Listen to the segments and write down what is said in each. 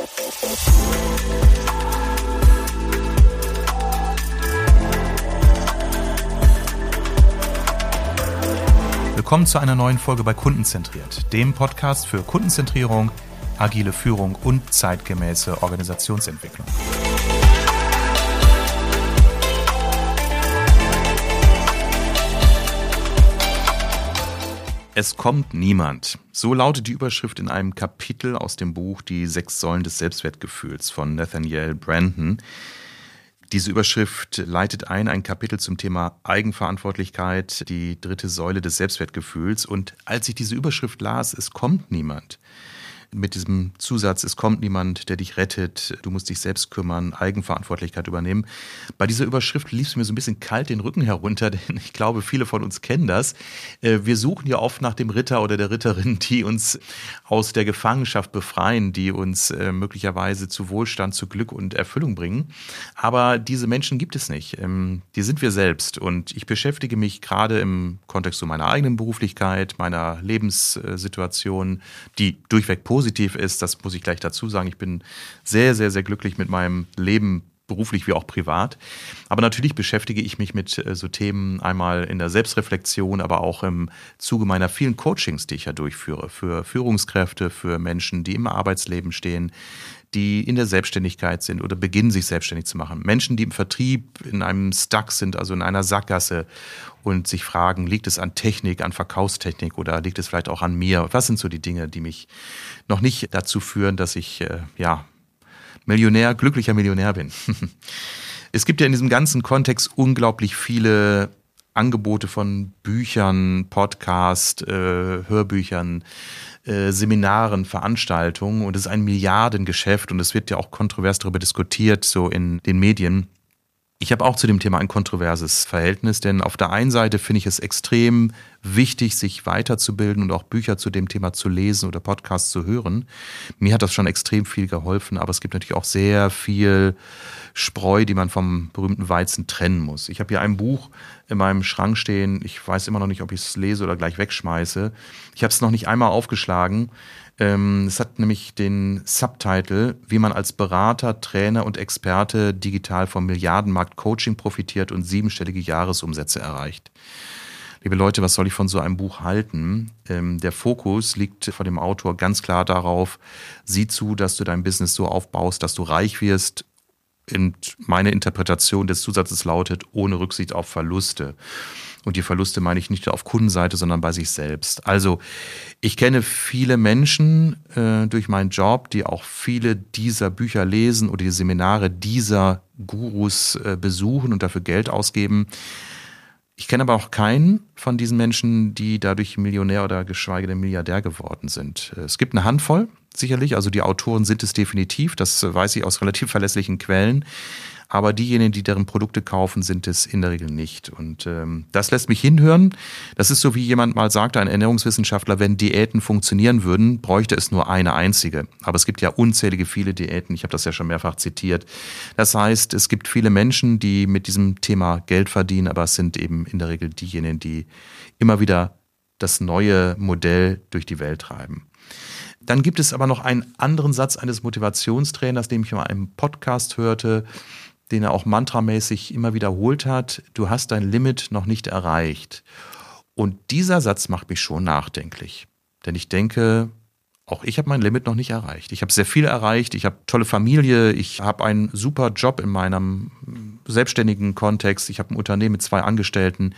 Willkommen zu einer neuen Folge bei Kundenzentriert, dem Podcast für Kundenzentrierung, agile Führung und zeitgemäße Organisationsentwicklung. Es kommt niemand. So lautet die Überschrift in einem Kapitel aus dem Buch Die 6 Säulen des Selbstwertgefühls von Nathaniel Branden. Diese Überschrift leitet ein Kapitel zum Thema Eigenverantwortlichkeit, die 3. Säule des Selbstwertgefühls. Und als ich diese Überschrift las, es kommt niemand, mit diesem Zusatz, es kommt niemand, der dich rettet, du musst dich selbst kümmern, Eigenverantwortlichkeit übernehmen. Bei dieser Überschrift lief es mir so ein bisschen kalt den Rücken herunter, denn ich glaube, viele von uns kennen das. Wir suchen ja oft nach dem Ritter oder der Ritterin, die uns aus der Gefangenschaft befreien, die uns möglicherweise zu Wohlstand, zu Glück und Erfüllung bringen. Aber diese Menschen gibt es nicht. Die sind wir selbst. Und ich beschäftige mich gerade im Kontext so meiner eigenen Beruflichkeit, meiner Lebenssituation, die durchweg positiv ist, das muss ich gleich dazu sagen. Ich bin sehr, sehr, sehr glücklich mit meinem Leben, beruflich wie auch privat. Aber natürlich beschäftige ich mich mit so Themen einmal in der Selbstreflexion, aber auch im Zuge meiner vielen Coachings, die ich ja durchführe, für Führungskräfte, für Menschen, die im Arbeitsleben stehen, die in der Selbstständigkeit sind oder beginnen, sich selbstständig zu machen. Menschen, die im Vertrieb in einem Stuck sind, also in einer Sackgasse und sich fragen, liegt es an Technik, an Verkaufstechnik oder liegt es vielleicht auch an mir? Was sind so die Dinge, die mich noch nicht dazu führen, dass ich glücklicher Millionär bin? Es gibt ja in diesem ganzen Kontext unglaublich viele Angebote von Büchern, Podcasts, Hörbüchern, Seminaren, Veranstaltungen, und es ist ein Milliardengeschäft und es wird ja auch kontrovers darüber diskutiert, so in den Medien. Ich habe auch zu dem Thema ein kontroverses Verhältnis, denn auf der einen Seite finde ich es extrem wichtig, sich weiterzubilden und auch Bücher zu dem Thema zu lesen oder Podcasts zu hören. Mir hat das schon extrem viel geholfen, aber es gibt natürlich auch sehr viel Spreu, die man vom berühmten Weizen trennen muss. Ich habe hier ein Buch in meinem Schrank stehen. Ich weiß immer noch nicht, ob ich es lese oder gleich wegschmeiße. Ich habe es noch nicht einmal aufgeschlagen. Es hat nämlich den Subtitle, wie man als Berater, Trainer und Experte digital vom Milliardenmarkt Coaching profitiert und 7-stellige Jahresumsätze erreicht. Liebe Leute, was soll ich von so einem Buch halten? Der Fokus liegt von dem Autor ganz klar darauf, sieh zu, dass du dein Business so aufbaust, dass du reich wirst. Und meine Interpretation des Zusatzes lautet, ohne Rücksicht auf Verluste. Und die Verluste meine ich nicht nur auf Kundenseite, sondern bei sich selbst. Also ich kenne viele Menschen durch meinen Job, die auch viele dieser Bücher lesen oder die Seminare dieser Gurus besuchen und dafür Geld ausgeben. Ich kenne aber auch keinen von diesen Menschen, die dadurch Millionär oder geschweige denn Milliardär geworden sind. Es gibt eine Handvoll, sicherlich, also die Autoren sind es definitiv, das weiß ich aus relativ verlässlichen Quellen. Aber diejenigen, die deren Produkte kaufen, sind es in der Regel nicht. Und das lässt mich hinhören. Das ist so, wie jemand mal sagte, ein Ernährungswissenschaftler, wenn Diäten funktionieren würden, bräuchte es nur eine einzige. Aber es gibt ja unzählige viele Diäten. Ich habe das ja schon mehrfach zitiert. Das heißt, es gibt viele Menschen, die mit diesem Thema Geld verdienen, aber es sind eben in der Regel diejenigen, die immer wieder das neue Modell durch die Welt treiben. Dann gibt es aber noch einen anderen Satz eines Motivationstrainers, den ich mal im Podcast hörte, den er auch mantramäßig immer wiederholt hat: Du hast dein Limit noch nicht erreicht. Und dieser Satz macht mich schon nachdenklich. Denn ich denke, auch ich habe mein Limit noch nicht erreicht. Ich habe sehr viel erreicht, ich habe tolle Familie, ich habe einen super Job in meinem selbstständigen Kontext, ich habe ein Unternehmen mit 2 Angestellten,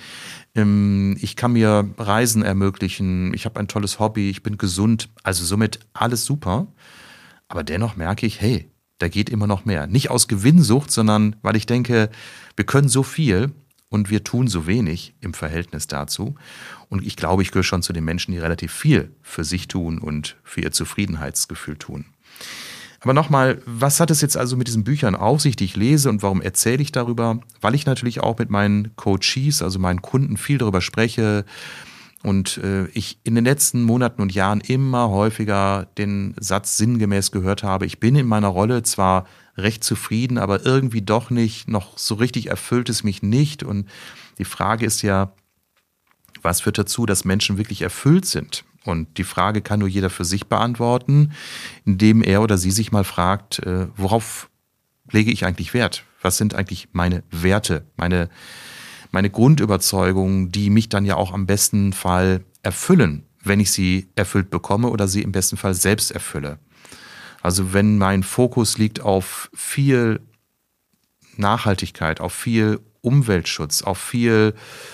ich kann mir Reisen ermöglichen, ich habe ein tolles Hobby, ich bin gesund, also somit alles super. Aber dennoch merke ich, hey, da geht immer noch mehr. Nicht aus Gewinnsucht, sondern weil ich denke, wir können so viel und wir tun so wenig im Verhältnis dazu. Und ich glaube, ich gehöre schon zu den Menschen, die relativ viel für sich tun und für ihr Zufriedenheitsgefühl tun. Aber nochmal, was hat es jetzt also mit diesen Büchern auf sich, die ich lese, und warum erzähle ich darüber? Weil ich natürlich auch mit meinen Coaches, also meinen Kunden, viel darüber spreche, und ich in den letzten Monaten und Jahren immer häufiger den Satz sinngemäß gehört habe: Ich bin in meiner Rolle zwar recht zufrieden, aber irgendwie doch nicht, noch so richtig erfüllt es mich nicht. Und die Frage ist ja, was führt dazu, dass Menschen wirklich erfüllt sind? Und die Frage kann nur jeder für sich beantworten, indem er oder sie sich mal fragt, worauf lege ich eigentlich Wert? Was sind eigentlich meine Werte, meine Grundüberzeugungen, die mich dann ja auch am besten Fall erfüllen, wenn ich sie erfüllt bekomme oder sie im besten Fall selbst erfülle. Also wenn mein Fokus liegt auf viel Nachhaltigkeit, auf viel Umweltschutz, auf viel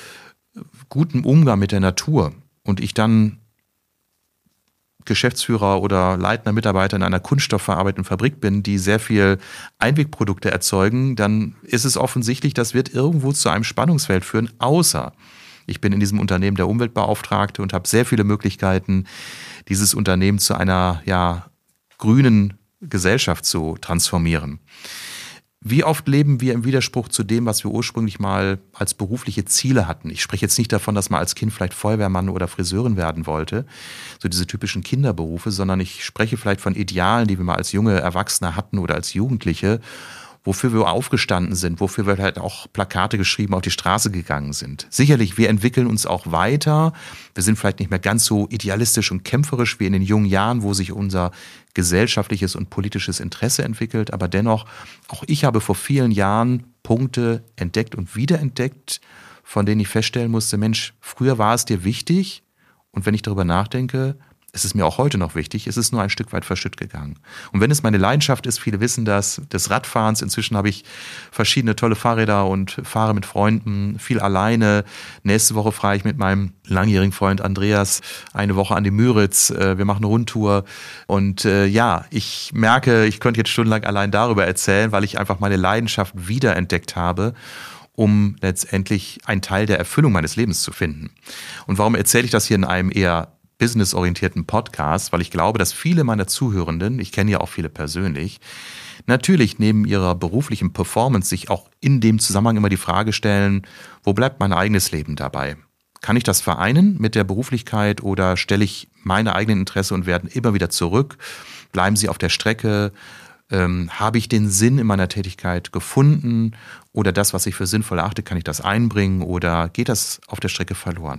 guten Umgang mit der Natur und ich dann Geschäftsführer oder leitender Mitarbeiter in einer kunststoffverarbeitenden Fabrik bin, die sehr viel Einwegprodukte erzeugen, dann ist es offensichtlich, das wird irgendwo zu einem Spannungsfeld führen, außer ich bin in diesem Unternehmen der Umweltbeauftragte und habe sehr viele Möglichkeiten, dieses Unternehmen zu einer grünen Gesellschaft zu transformieren. Wie oft leben wir im Widerspruch zu dem, was wir ursprünglich mal als berufliche Ziele hatten? Ich spreche jetzt nicht davon, dass man als Kind vielleicht Feuerwehrmann oder Friseurin werden wollte, so diese typischen Kinderberufe, sondern ich spreche vielleicht von Idealen, die wir mal als junge Erwachsene hatten oder als Jugendliche, wofür wir aufgestanden sind, wofür wir halt auch Plakate geschrieben auf die Straße gegangen sind. Sicherlich, wir entwickeln uns auch weiter. Wir sind vielleicht nicht mehr ganz so idealistisch und kämpferisch wie in den jungen Jahren, wo sich unser gesellschaftliches und politisches Interesse entwickelt. Aber dennoch, auch ich habe vor vielen Jahren Punkte entdeckt und wiederentdeckt, von denen ich feststellen musste, Mensch, früher war es dir wichtig. Und wenn ich darüber nachdenke, es ist mir auch heute noch wichtig, es ist nur ein Stück weit verschütt gegangen. Und wenn es meine Leidenschaft ist, viele wissen das, des Radfahrens, inzwischen habe ich verschiedene tolle Fahrräder und fahre mit Freunden, viel alleine. Nächste Woche fahre ich mit meinem langjährigen Freund Andreas eine Woche an die Müritz. Wir machen eine Rundtour und ich merke, ich könnte jetzt stundenlang allein darüber erzählen, weil ich einfach meine Leidenschaft wiederentdeckt habe, um letztendlich einen Teil der Erfüllung meines Lebens zu finden. Und warum erzähle ich das hier in einem eher businessorientierten Podcast, weil ich glaube, dass viele meiner Zuhörenden, ich kenne ja auch viele persönlich, natürlich neben ihrer beruflichen Performance sich auch in dem Zusammenhang immer die Frage stellen, wo bleibt mein eigenes Leben dabei? Kann ich das vereinen mit der Beruflichkeit oder stelle ich meine eigenen Interessen und Werte immer wieder zurück? Bleiben sie auf der Strecke? Habe ich den Sinn in meiner Tätigkeit gefunden? Oder das, was ich für sinnvoll erachte, kann ich das einbringen oder geht das auf der Strecke verloren?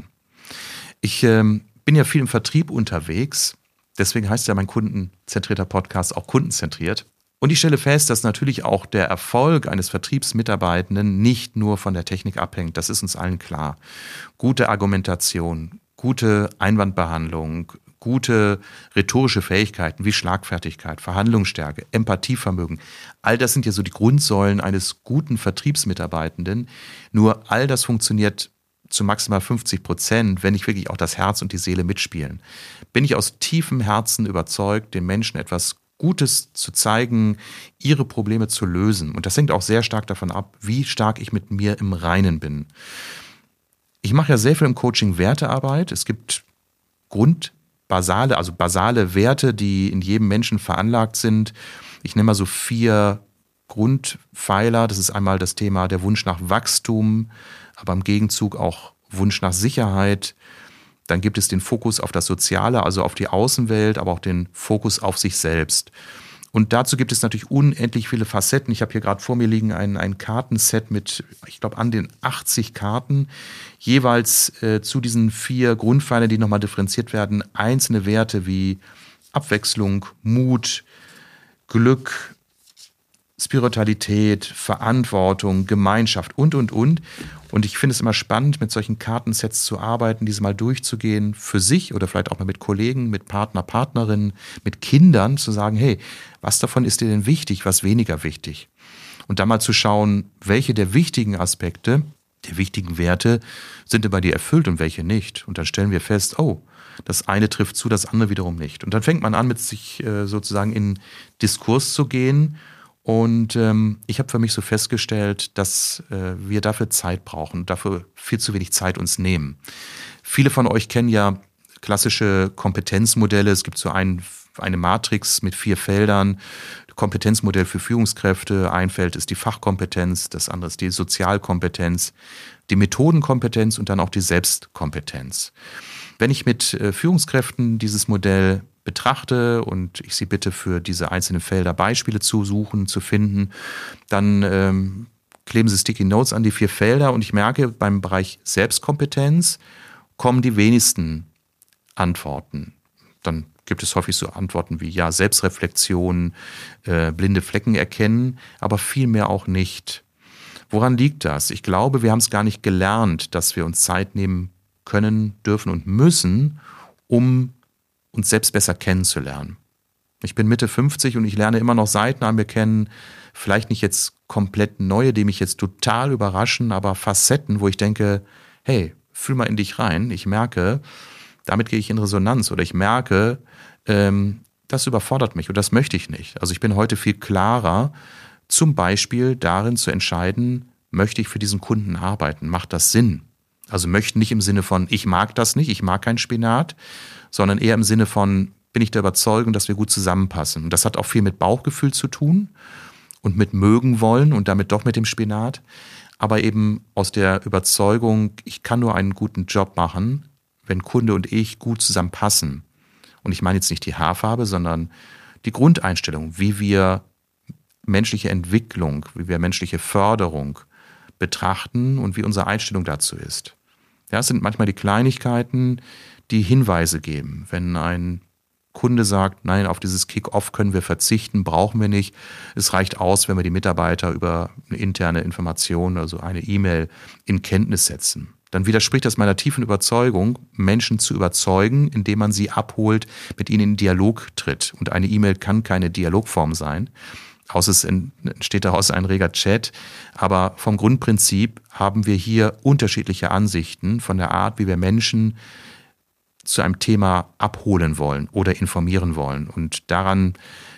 Ich bin ja viel im Vertrieb unterwegs, deswegen heißt ja mein kundenzentrierter Podcast auch kundenzentriert. Und ich stelle fest, dass natürlich auch der Erfolg eines Vertriebsmitarbeitenden nicht nur von der Technik abhängt, das ist uns allen klar. Gute Argumentation, gute Einwandbehandlung, gute rhetorische Fähigkeiten wie Schlagfertigkeit, Verhandlungsstärke, Empathievermögen, all das sind ja so die Grundsäulen eines guten Vertriebsmitarbeitenden. Nur all das funktioniert zu maximal 50%, wenn nicht wirklich auch das Herz und die Seele mitspielen. Bin ich aus tiefem Herzen überzeugt, den Menschen etwas Gutes zu zeigen, ihre Probleme zu lösen. Und das hängt auch sehr stark davon ab, wie stark ich mit mir im Reinen bin. Ich mache ja sehr viel im Coaching Wertearbeit. Es gibt basale Werte, die in jedem Menschen veranlagt sind. Ich nenne mal so 4 Grundpfeiler. Das ist einmal das Thema der Wunsch nach Wachstum, aber im Gegenzug auch Wunsch nach Sicherheit. Dann gibt es den Fokus auf das Soziale, also auf die Außenwelt, aber auch den Fokus auf sich selbst. Und dazu gibt es natürlich unendlich viele Facetten. Ich habe hier gerade vor mir liegen ein Kartenset mit, ich glaube, an den 80 Karten. Jeweils zu diesen 4 Grundpfeilern, die nochmal differenziert werden, einzelne Werte wie Abwechslung, Mut, Glück, Spiritualität, Verantwortung, Gemeinschaft und. Und ich finde es immer spannend, mit solchen Kartensets zu arbeiten, diese mal durchzugehen für sich oder vielleicht auch mal mit Kollegen, mit Partner, Partnerinnen, mit Kindern, zu sagen, hey, was davon ist dir denn wichtig, was weniger wichtig? Und dann mal zu schauen, welche der wichtigen Aspekte, der wichtigen Werte sind bei dir erfüllt und welche nicht. Und dann stellen wir fest, oh, das eine trifft zu, das andere wiederum nicht. Und dann fängt man an, mit sich sozusagen in Diskurs zu gehen. Und ich habe für mich so festgestellt, dass wir dafür Zeit brauchen, dafür viel zu wenig Zeit uns nehmen. Viele von euch kennen ja klassische Kompetenzmodelle. Es gibt so eine Matrix mit 4 Feldern. Kompetenzmodell für Führungskräfte. Ein Feld ist die Fachkompetenz, das andere ist die Sozialkompetenz, die Methodenkompetenz und dann auch die Selbstkompetenz. Wenn ich mit Führungskräften dieses Modell betrachte und ich sie bitte für diese einzelnen Felder Beispiele zu suchen, zu finden, dann kleben sie Sticky Notes an die 4 Felder und ich merke, beim Bereich Selbstkompetenz kommen die wenigsten Antworten. Dann gibt es häufig so Antworten wie ja, Selbstreflexion, blinde Flecken erkennen, aber viel mehr auch nicht. Woran liegt das? Ich glaube, wir haben es gar nicht gelernt, dass wir uns Zeit nehmen können, dürfen und müssen, um uns selbst besser kennenzulernen. Ich bin Mitte 50 und ich lerne immer noch Seiten an mir kennen, vielleicht nicht jetzt komplett neue, die mich jetzt total überraschen, aber Facetten, wo ich denke, hey, fühl mal in dich rein. Ich merke, damit gehe ich in Resonanz oder ich merke, das überfordert mich und das möchte ich nicht. Also ich bin heute viel klarer, zum Beispiel darin zu entscheiden, möchte ich für diesen Kunden arbeiten, macht das Sinn? Also möchten nicht im Sinne von, ich mag das nicht, ich mag keinen Spinat, sondern eher im Sinne von, bin ich der Überzeugung, dass wir gut zusammenpassen. Und das hat auch viel mit Bauchgefühl zu tun und mit mögen wollen und damit doch mit dem Spinat, aber eben aus der Überzeugung, ich kann nur einen guten Job machen, wenn Kunde und ich gut zusammenpassen. Und ich meine jetzt nicht die Haarfarbe, sondern die Grundeinstellung, wie wir menschliche Entwicklung, wie wir menschliche Förderung betrachten und wie unsere Einstellung dazu ist. Ja, es sind manchmal die Kleinigkeiten, die Hinweise geben. Wenn ein Kunde sagt, nein, auf dieses Kick-Off können wir verzichten, brauchen wir nicht. Es reicht aus, wenn wir die Mitarbeiter über eine interne Information, also eine E-Mail, in Kenntnis setzen. Dann widerspricht das meiner tiefen Überzeugung, Menschen zu überzeugen, indem man sie abholt, mit ihnen in Dialog tritt. Und eine E-Mail kann keine Dialogform sein. Außer es entsteht daraus ein reger Chat. Aber vom Grundprinzip haben wir hier unterschiedliche Ansichten von der Art, wie wir Menschen zu einem Thema abholen wollen oder informieren wollen. Und daran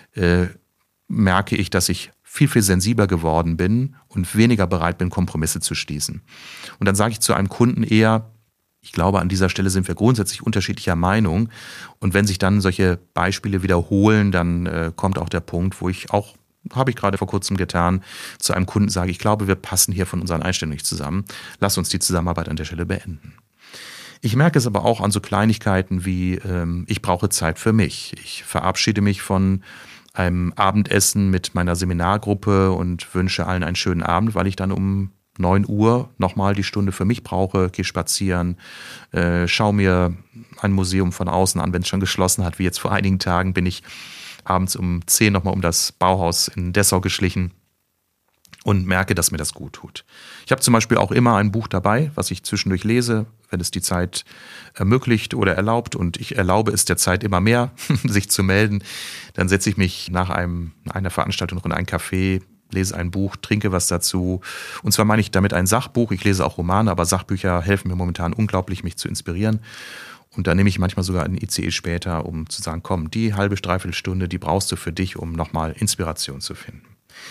merke ich, dass ich viel, viel sensibler geworden bin und weniger bereit bin, Kompromisse zu schließen. Und dann sage ich zu einem Kunden eher, ich glaube, an dieser Stelle sind wir grundsätzlich unterschiedlicher Meinung. Und wenn sich dann solche Beispiele wiederholen, dann kommt auch der Punkt, wo ich auch, habe ich gerade vor kurzem getan, zu einem Kunden sage, ich glaube, wir passen hier von unseren Einstellungen nicht zusammen. Lass uns die Zusammenarbeit an der Stelle beenden. Ich merke es aber auch an so Kleinigkeiten wie, ich brauche Zeit für mich. Ich verabschiede mich von einem Abendessen mit meiner Seminargruppe und wünsche allen einen schönen Abend, weil ich dann um 9 Uhr nochmal die Stunde für mich brauche, gehe spazieren, schaue mir ein Museum von außen an, wenn es schon geschlossen hat, wie jetzt vor einigen Tagen bin ich abends um 10 nochmal um das Bauhaus in Dessau geschlichen und merke, dass mir das gut tut. Ich habe zum Beispiel auch immer ein Buch dabei, was ich zwischendurch lese, wenn es die Zeit ermöglicht oder erlaubt. Und ich erlaube es der Zeit immer mehr, sich zu melden. Dann setze ich mich nach einer Veranstaltung in ein Café, lese ein Buch, trinke was dazu. Und zwar meine ich damit ein Sachbuch. Ich lese auch Romane, aber Sachbücher helfen mir momentan unglaublich, mich zu inspirieren. Und da nehme ich manchmal sogar einen ICE später, um zu sagen, komm, die halbe, dreiviertel Stunde, die brauchst du für dich, um nochmal Inspiration zu finden.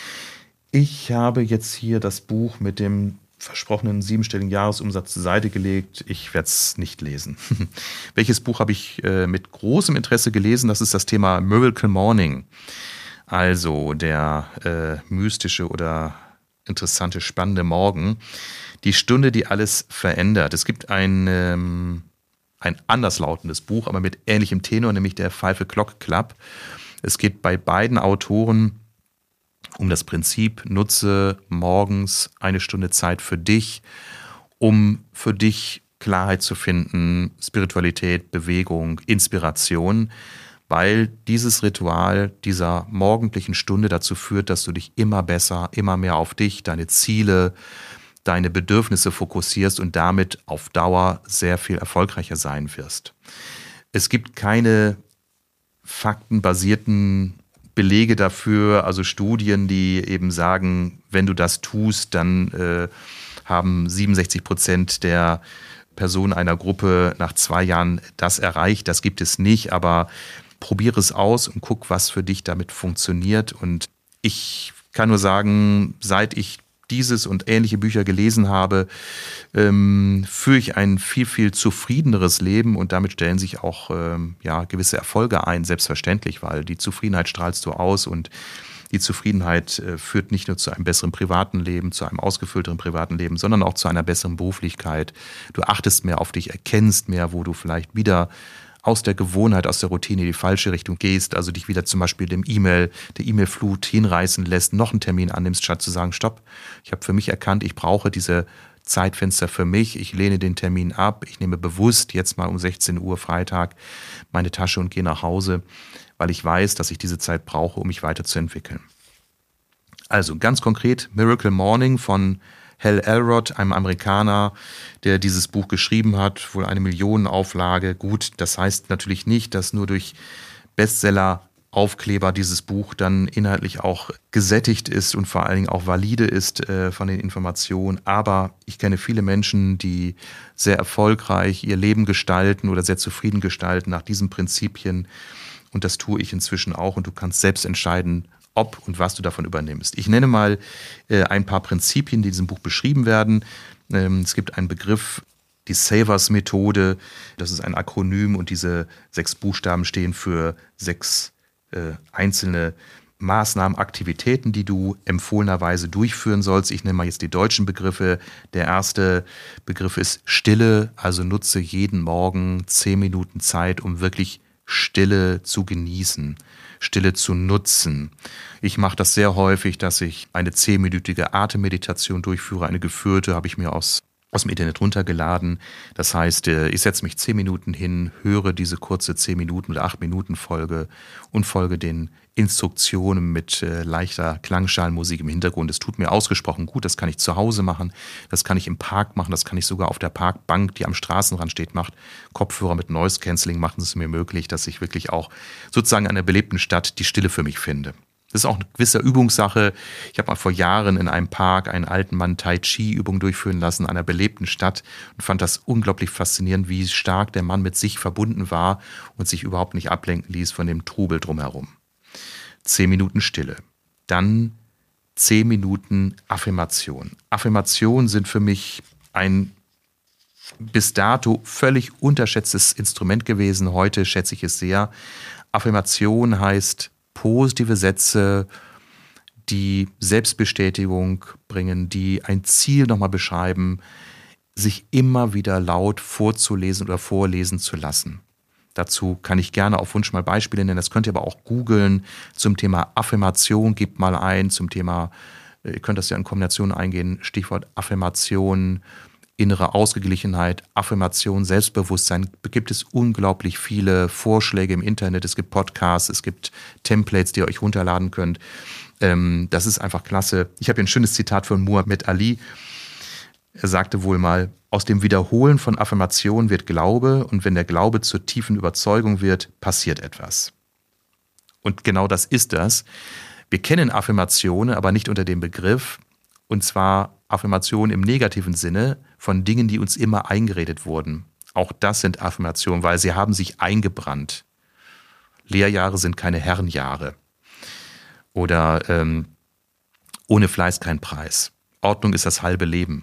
Ich habe jetzt hier das Buch mit dem versprochenen 7-stelligen Jahresumsatz zur Seite gelegt. Ich werde es nicht lesen. Welches Buch habe ich mit großem Interesse gelesen? Das ist das Thema Miracle Morning. Also der mystische oder interessante, spannende Morgen. Die Stunde, die alles verändert. Es gibt ein anderslautendes Buch, aber mit ähnlichem Tenor, nämlich der 5 O'Clock Club. Es geht bei beiden Autoren um das Prinzip, nutze morgens eine Stunde Zeit für dich, um für dich Klarheit zu finden, Spiritualität, Bewegung, Inspiration, weil dieses Ritual dieser morgendlichen Stunde dazu führt, dass du dich immer besser, immer mehr auf dich, deine Ziele, deine Bedürfnisse fokussierst und damit auf Dauer sehr viel erfolgreicher sein wirst. Es gibt keine faktenbasierten Belege dafür, also Studien, die eben sagen, wenn du das tust, dann haben 67% der Personen einer Gruppe nach 2 Jahren das erreicht. Das gibt es nicht, aber probiere es aus und guck, was für dich damit funktioniert. Und ich kann nur sagen, seit ich dieses und ähnliche Bücher gelesen habe, führe ich ein viel, viel zufriedeneres Leben und damit stellen sich auch gewisse Erfolge ein, selbstverständlich, weil die Zufriedenheit strahlst du aus und die Zufriedenheit führt nicht nur zu einem besseren privaten Leben, zu einem ausgefüllteren privaten Leben, sondern auch zu einer besseren Beruflichkeit. Du achtest mehr auf dich, erkennst mehr, wo du vielleicht wieder aus der Gewohnheit, aus der Routine in die falsche Richtung gehst, also dich wieder zum Beispiel der E-Mail-Flut hinreißen lässt, noch einen Termin annimmst, statt zu sagen, stopp, ich habe für mich erkannt, ich brauche diese Zeitfenster für mich, ich lehne den Termin ab, ich nehme bewusst jetzt mal um 16 Uhr Freitag meine Tasche und gehe nach Hause, weil ich weiß, dass ich diese Zeit brauche, um mich weiterzuentwickeln. Also ganz konkret Miracle Morning von Hal Elrod, einem Amerikaner, der dieses Buch geschrieben hat, wohl eine Millionenauflage. Gut, das heißt natürlich nicht, dass nur durch Bestseller-Aufkleber dieses Buch dann inhaltlich auch gesättigt ist und vor allen Dingen auch valide ist von den Informationen. Aber ich kenne viele Menschen, die sehr erfolgreich ihr Leben gestalten oder sehr zufrieden gestalten nach diesen Prinzipien. Und das tue ich inzwischen auch. Und du kannst selbst entscheiden, ob und was du davon übernimmst. Ich nenne mal ein paar Prinzipien, die in diesem Buch beschrieben werden. Es gibt einen Begriff, die Savers-Methode. Das ist ein Akronym und diese 6 Buchstaben stehen für 6 einzelne Maßnahmen, Aktivitäten, die du empfohlenerweise durchführen sollst. Ich nenne mal jetzt die deutschen Begriffe. Der erste Begriff ist Stille, also nutze jeden Morgen 10 Minuten Zeit, um wirklich Stille zu genießen, Stille zu nutzen. Ich mache das sehr häufig, dass ich eine 10-minütige Atemmeditation durchführe. Eine geführte habe ich mir aus dem Internet runtergeladen. Das heißt, ich setze mich 10 Minuten hin, höre diese kurze 10 Minuten oder 8 Minuten Folge und folge den Instruktionen mit leichter Klangschalenmusik im Hintergrund. Es tut mir ausgesprochen gut, das kann ich zu Hause machen, das kann ich im Park machen, das kann ich sogar auf der Parkbank, die am Straßenrand steht, macht. Kopfhörer mit Noise Cancelling machen es mir möglich, dass ich wirklich auch sozusagen in einer belebten Stadt die Stille für mich finde. Das ist auch eine gewisse Übungssache. Ich habe mal vor Jahren in einem Park einen alten Mann Tai-Chi-Übung durchführen lassen in einer belebten Stadt und fand das unglaublich faszinierend, wie stark der Mann mit sich verbunden war und sich überhaupt nicht ablenken ließ von dem Trubel drumherum. 10 Minuten Stille. Dann 10 Minuten Affirmation. Affirmationen sind für mich ein bis dato völlig unterschätztes Instrument gewesen. Heute schätze ich es sehr. Affirmation heißt positive Sätze, die Selbstbestätigung bringen, die ein Ziel nochmal beschreiben, sich immer wieder laut vorzulesen oder vorlesen zu lassen. Dazu kann ich gerne auf Wunsch mal Beispiele nennen. Das könnt ihr aber auch googeln zum Thema Affirmation. Gebt mal ein zum Thema, ihr könnt das ja in Kombination eingehen, Stichwort Affirmation, innere Ausgeglichenheit, Affirmation, Selbstbewusstsein. Gibt es unglaublich viele Vorschläge im Internet. Es gibt Podcasts, es gibt Templates, die ihr euch runterladen könnt. Das ist einfach klasse. Ich habe hier ein schönes Zitat von Muhammad Ali. Er sagte wohl mal, aus dem Wiederholen von Affirmationen wird Glaube und wenn der Glaube zur tiefen Überzeugung wird, passiert etwas. Und genau das ist das. Wir kennen Affirmationen, aber nicht unter dem Begriff, und zwar Affirmationen im negativen Sinne von Dingen, die uns immer eingeredet wurden. Auch das sind Affirmationen, weil sie haben sich eingebrannt. Lehrjahre sind keine Herrenjahre. Oder ohne Fleiß kein Preis. Ordnung ist das halbe Leben.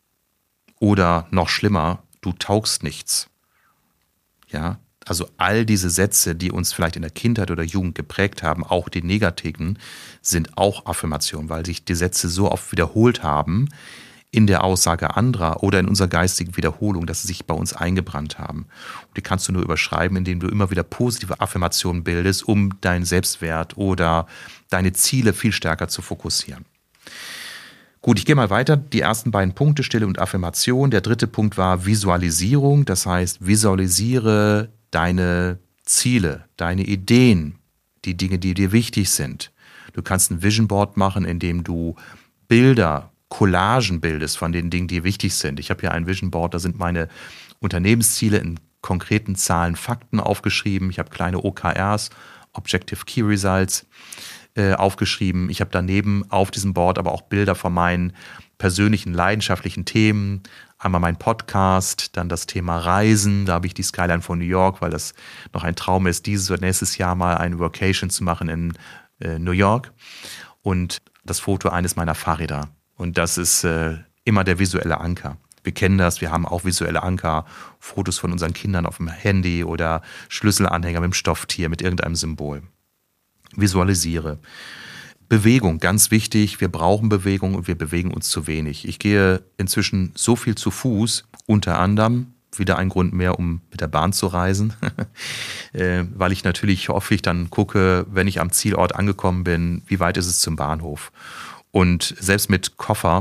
Oder noch schlimmer, du taugst nichts. Ja, also all diese Sätze, die uns vielleicht in der Kindheit oder Jugend geprägt haben, auch die negativen, sind auch Affirmationen, weil sich die Sätze so oft wiederholt haben in der Aussage anderer oder in unserer geistigen Wiederholung, dass sie sich bei uns eingebrannt haben. Und die kannst du nur überschreiben, indem du immer wieder positive Affirmationen bildest, um deinen Selbstwert oder deine Ziele viel stärker zu fokussieren. Gut, ich gehe mal weiter. Die ersten beiden Punkte, Stille und Affirmation. Der dritte Punkt war Visualisierung. Das heißt, visualisiere deine Ziele, deine Ideen, die Dinge, die dir wichtig sind. Du kannst ein Vision Board machen, indem du Bilder, Collagen bildest von den Dingen, die dir wichtig sind. Ich habe hier ein Vision Board, da sind meine Unternehmensziele in konkreten Zahlen, Fakten aufgeschrieben. Ich habe kleine OKRs, Objective Key Results, aufgeschrieben. Ich habe daneben auf diesem Board aber auch Bilder von meinen persönlichen, leidenschaftlichen Themen. Einmal mein Podcast, dann das Thema Reisen. Da habe ich die Skyline von New York, weil das noch ein Traum ist, dieses oder nächstes Jahr mal eine Workation zu machen in New York. Und das Foto eines meiner Fahrräder. Und das ist immer der visuelle Anker. Wir kennen das, wir haben auch visuelle Anker, Fotos von unseren Kindern auf dem Handy oder Schlüsselanhänger mit dem Stofftier, mit irgendeinem Symbol. Visualisiere. Bewegung, ganz wichtig. Wir brauchen Bewegung und wir bewegen uns zu wenig. Ich gehe inzwischen so viel zu Fuß, unter anderem, wieder ein Grund mehr, um mit der Bahn zu reisen, weil ich natürlich häufig dann gucke, wenn ich am Zielort angekommen bin, wie weit ist es zum Bahnhof. Und selbst mit Koffer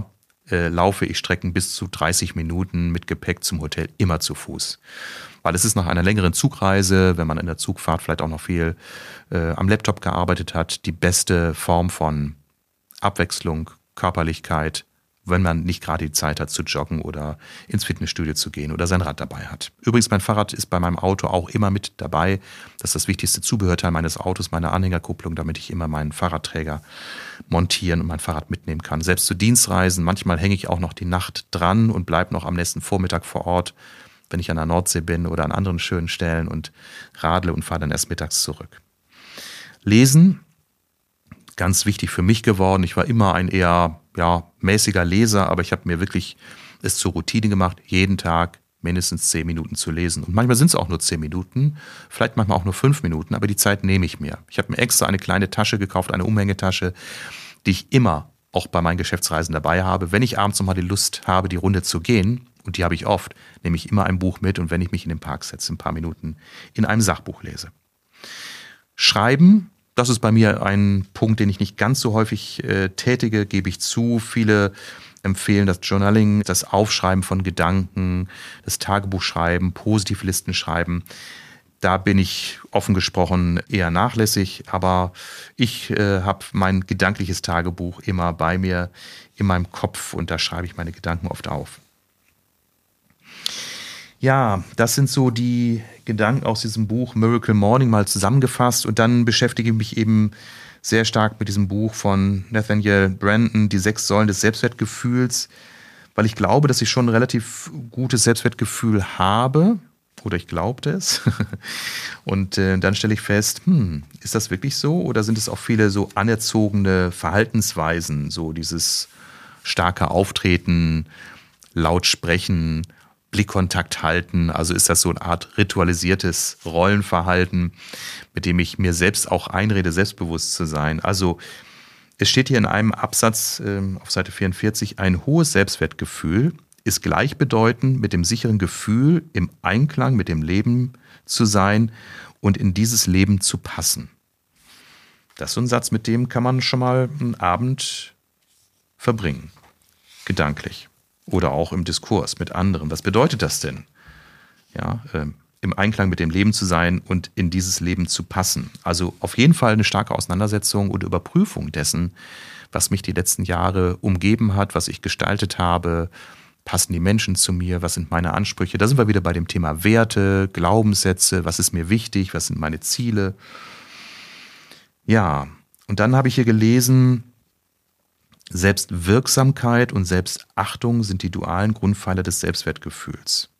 laufe ich Strecken bis zu 30 Minuten mit Gepäck zum Hotel immer zu Fuß. Weil es ist nach einer längeren Zugreise, wenn man in der Zugfahrt vielleicht auch noch viel am Laptop gearbeitet hat, die beste Form von Abwechslung, Körperlichkeit, wenn man nicht gerade die Zeit hat zu joggen oder ins Fitnessstudio zu gehen oder sein Rad dabei hat. Übrigens, mein Fahrrad ist bei meinem Auto auch immer mit dabei. Das ist das wichtigste Zubehörteil meines Autos, meine Anhängerkupplung, damit ich immer meinen Fahrradträger montieren und mein Fahrrad mitnehmen kann. Selbst zu Dienstreisen, manchmal hänge ich auch noch die Nacht dran und bleibe noch am nächsten Vormittag vor Ort, wenn ich an der Nordsee bin oder an anderen schönen Stellen und radle und fahre dann erst mittags zurück. Lesen, ganz wichtig für mich geworden. Ich war immer ein eher mäßiger Leser, aber ich habe mir wirklich es zur Routine gemacht, jeden Tag mindestens 10 Minuten zu lesen. Und manchmal sind es auch nur 10 Minuten, vielleicht manchmal auch nur 5 Minuten, aber die Zeit nehme ich mir. Ich habe mir extra eine kleine Tasche gekauft, eine Umhängetasche, die ich immer auch bei meinen Geschäftsreisen dabei habe. Wenn ich abends nochmal die Lust habe, die Runde zu gehen, und die habe ich oft, nehme ich immer ein Buch mit und wenn ich mich in den Park setze, ein paar Minuten in einem Sachbuch lese. Schreiben, das ist bei mir ein Punkt, den ich nicht ganz so häufig tätige, gebe ich zu. Viele empfehlen das Journaling, das Aufschreiben von Gedanken, das Tagebuchschreiben, Positivlisten schreiben. Da bin ich offen gesprochen eher nachlässig, aber ich habe mein gedankliches Tagebuch immer bei mir in meinem Kopf und da schreibe ich meine Gedanken oft auf. Ja, das sind so die Gedanken aus diesem Buch Miracle Morning mal zusammengefasst und dann beschäftige ich mich eben sehr stark mit diesem Buch von Nathaniel Branden, die 6 Säulen des Selbstwertgefühls, weil ich glaube, dass ich schon ein relativ gutes Selbstwertgefühl habe oder ich glaubte es und dann stelle ich fest, ist das wirklich so oder sind es auch viele so anerzogene Verhaltensweisen, so dieses starke Auftreten, laut sprechen, Blickkontakt halten, also ist das so eine Art ritualisiertes Rollenverhalten, mit dem ich mir selbst auch einrede, selbstbewusst zu sein. Also es steht hier in einem Absatz auf Seite 44, ein hohes Selbstwertgefühl ist gleichbedeutend mit dem sicheren Gefühl, im Einklang mit dem Leben zu sein und in dieses Leben zu passen. Das ist so ein Satz, mit dem kann man schon mal einen Abend verbringen, gedanklich. Oder auch im Diskurs mit anderen. Was bedeutet das denn? Ja, im Einklang mit dem Leben zu sein und in dieses Leben zu passen. Also auf jeden Fall eine starke Auseinandersetzung und Überprüfung dessen, was mich die letzten Jahre umgeben hat, was ich gestaltet habe. Passen die Menschen zu mir? Was sind meine Ansprüche? Da sind wir wieder bei dem Thema Werte, Glaubenssätze. Was ist mir wichtig? Was sind meine Ziele? Ja, und dann habe ich hier gelesen, Selbstwirksamkeit und Selbstachtung sind die dualen Grundpfeiler des Selbstwertgefühls.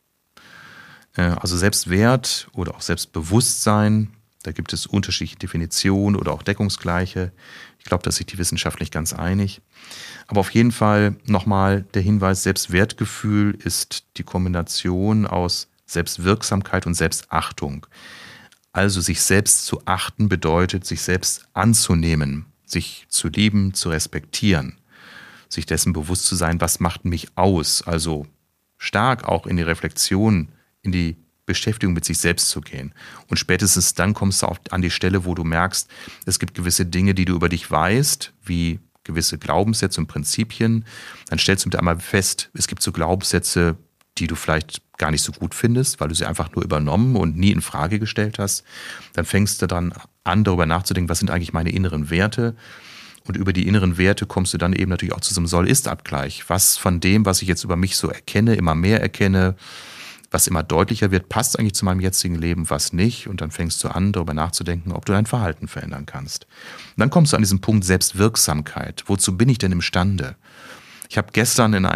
Also Selbstwert oder auch Selbstbewusstsein, da gibt es unterschiedliche Definitionen oder auch deckungsgleiche. Ich glaube, da ist sich die Wissenschaft nicht ganz einig. Aber auf jeden Fall nochmal der Hinweis, Selbstwertgefühl ist die Kombination aus Selbstwirksamkeit und Selbstachtung. Also sich selbst zu achten bedeutet, sich selbst anzunehmen, sich zu lieben, zu respektieren, sich dessen bewusst zu sein, was macht mich aus, also stark auch in die Reflexion, in die Beschäftigung mit sich selbst zu gehen. Und spätestens dann kommst du auch an die Stelle, wo du merkst, es gibt gewisse Dinge, die du über dich weißt, wie gewisse Glaubenssätze und Prinzipien. Dann stellst du mit einmal fest, es gibt so Glaubenssätze, die du vielleicht gar nicht so gut findest, weil du sie einfach nur übernommen und nie in Frage gestellt hast. Dann fängst du dann an, darüber nachzudenken, was sind eigentlich meine inneren Werte? Und über die inneren Werte kommst du dann eben natürlich auch zu so einem Soll-Ist-Abgleich. Was von dem, was ich jetzt über mich so erkenne, immer mehr erkenne, was immer deutlicher wird, passt eigentlich zu meinem jetzigen Leben, was nicht. Und dann fängst du an, darüber nachzudenken, ob du dein Verhalten verändern kannst. Und dann kommst du an diesen Punkt Selbstwirksamkeit. Wozu bin ich denn imstande? Ich habe gestern in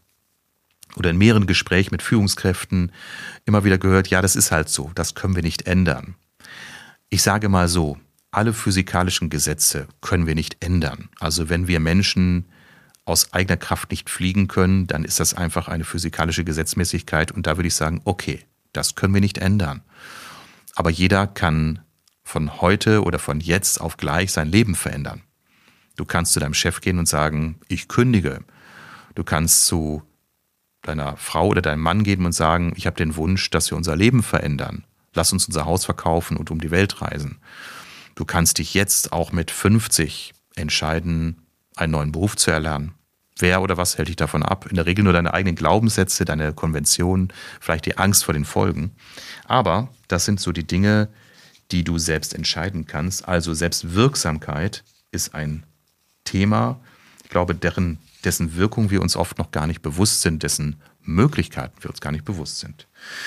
mehreren Gesprächen mit Führungskräften immer wieder gehört, ja, das ist halt so, das können wir nicht ändern. Ich sage mal so, alle physikalischen Gesetze können wir nicht ändern. Also wenn wir Menschen aus eigener Kraft nicht fliegen können, dann ist das einfach eine physikalische Gesetzmäßigkeit und da würde ich sagen, okay, das können wir nicht ändern. Aber jeder kann von heute oder von jetzt auf gleich sein Leben verändern. Du kannst zu deinem Chef gehen und sagen, ich kündige. Du kannst zu deiner Frau oder deinem Mann gehen und sagen, ich habe den Wunsch, dass wir unser Leben verändern. Lass uns unser Haus verkaufen und um die Welt reisen. Du kannst dich jetzt auch mit 50 entscheiden, einen neuen Beruf zu erlernen. Wer oder was hält dich davon ab? In der Regel nur deine eigenen Glaubenssätze, deine Konventionen, vielleicht die Angst vor den Folgen. Aber das sind so die Dinge, die du selbst entscheiden kannst. Also Selbstwirksamkeit ist ein Thema, ich glaube, dessen Wirkung wir uns oft noch gar nicht bewusst sind, dessen Möglichkeiten wir uns gar nicht bewusst sind.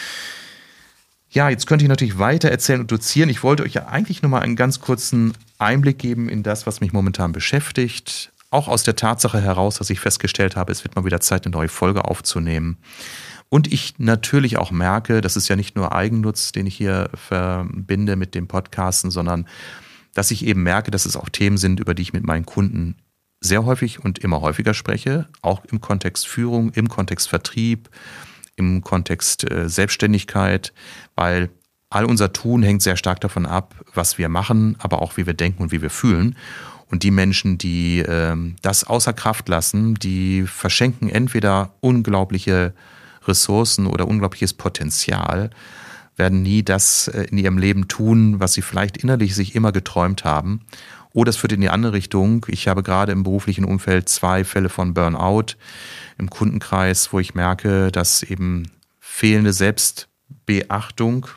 Ja, jetzt könnte ich natürlich weiter erzählen und dozieren. Ich wollte euch ja eigentlich nur mal einen ganz kurzen Einblick geben in das, was mich momentan beschäftigt. Auch aus der Tatsache heraus, dass ich festgestellt habe, es wird mal wieder Zeit, eine neue Folge aufzunehmen. Und ich natürlich auch merke, das ist ja nicht nur Eigennutz, den ich hier verbinde mit dem Podcasten, sondern dass ich eben merke, dass es auch Themen sind, über die ich mit meinen Kunden sehr häufig und immer häufiger spreche, auch im Kontext Führung, im Kontext Vertrieb, im Kontext Selbstständigkeit, weil all unser Tun hängt sehr stark davon ab, was wir machen, aber auch wie wir denken und wie wir fühlen. Und die Menschen, die das außer Kraft lassen, die verschenken entweder unglaubliche Ressourcen oder unglaubliches Potenzial, werden nie das in ihrem Leben tun, was sie vielleicht innerlich sich immer geträumt haben. Oder es führt in die andere Richtung. Ich habe gerade im beruflichen Umfeld 2 Fälle von Burnout im Kundenkreis, wo ich merke, dass eben fehlende Selbstbeachtung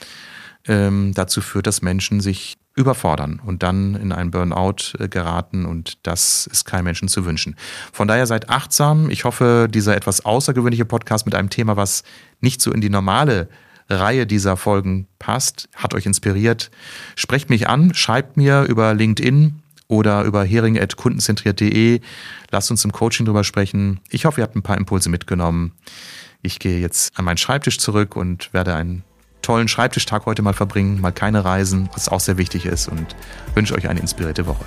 dazu führt, dass Menschen sich überfordern und dann in einen Burnout geraten, und das ist keinem Menschen zu wünschen. Von daher seid achtsam. Ich hoffe, dieser etwas außergewöhnliche Podcast mit einem Thema, was nicht so in die normale Reihe dieser Folgen passt, hat euch inspiriert. Sprecht mich an, schreibt mir über LinkedIn oder über hering@kundenzentriert.de. Lasst uns im Coaching drüber sprechen. Ich hoffe, ihr habt ein paar Impulse mitgenommen. Ich gehe jetzt an meinen Schreibtisch zurück und werde einen tollen Schreibtischtag heute mal verbringen, mal keine Reisen, was auch sehr wichtig ist, und wünsche euch eine inspirierte Woche.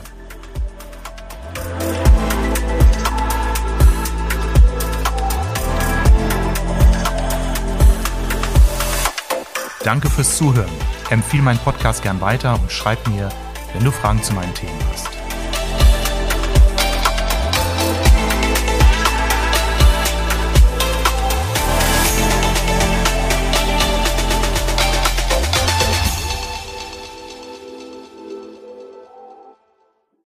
Danke fürs Zuhören. Empfehle meinen Podcast gern weiter und schreib mir, wenn du Fragen zu meinen Themen hast.